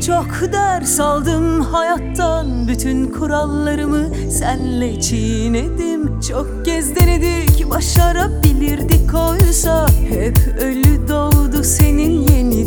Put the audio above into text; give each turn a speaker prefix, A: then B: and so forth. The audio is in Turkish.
A: Çok ders aldım hayattan, bütün kurallarımı senle çiğnedim. Çok kez denedik, başarabilirdik oysa hep ölü doğdu senin yeni